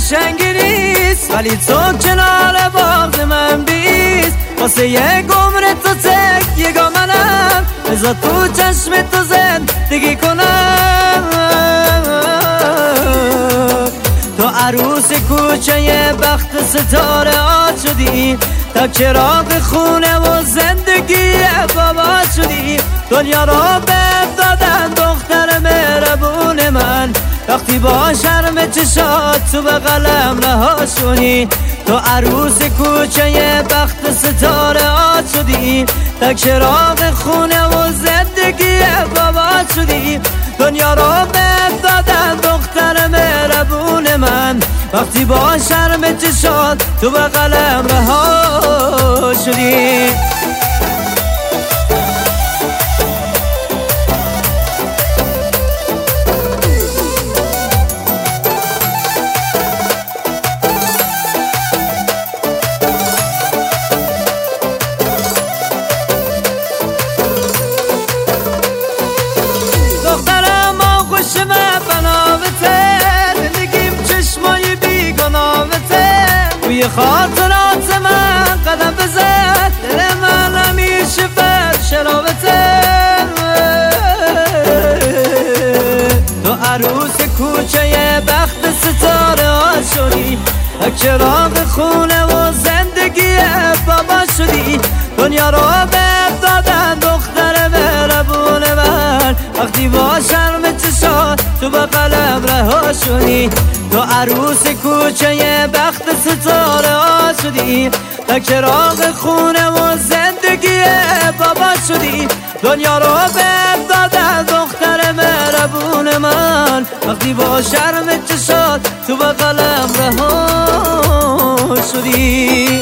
قشنگی نیست، ولی تو کنار باغ من بیست. واسه یک عمر تو تکیه‌گاه منم، بذار تو چشم تو زندگی کنم. تو عروس کوچه بخت ستاره ها شدی، تا چراغ خونه و زندگی بابا شدی. دنیا رو بهم دادن دختر مهربون من، وقتی با شرم چشات تو بغلم رها شدی. تو عروس کوچه بخت ستاره ها شدی، تا چراغ خونه و زندگی بابا شدی. دنیا رو بهم دادن دختر مهربون من، وقتی با شرم چشات تو بغلم رها شدی. توی خاطرات من قدم بزن، دل من همیشه فرش رابطه. تو عروس کوچه بخت ستاره ها شدی، چراغ خونه و زندگی بابا شدی. دنیا رو بهم دادن دختر مهربون من، وقتی با شرم چشات تو بغلم رها شدی. تو عروس کوچه بخت ستاره ها شدی، تا چراغ خونه و زندگی بابا شدی. دنیا رو بهم دادن دختر مهربون من، وقتی با شرم چشات تو بغلم رها شدی.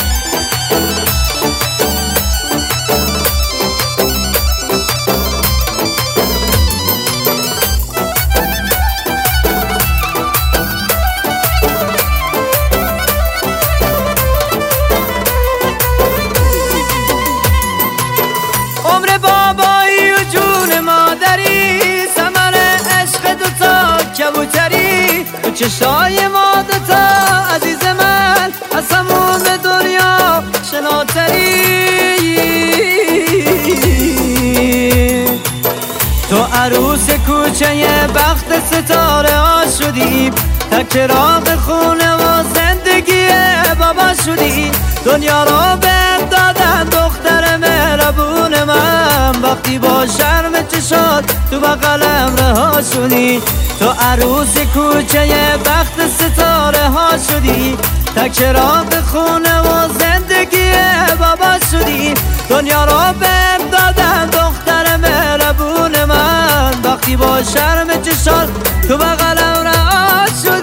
کبوتری تو چشای ما دوتا عزیز من، از همون دنیا شناتری. تو عروس کوچه بخت ستاره ها شدی، تا چراغ خونه و زندگی بابا شدی. دنیا رو بهم دادن دختر مهربون من، وقتی با شرم چشات تو بغلم رها شدی. تو عروس کوچه بخت ستاره ها شدی، تا چراغ خونه و زندگی بابا شدی. دنیا رو بهم دادن دختر مهربون من، وقتی با شرم چشات تو بغلم رها شدی.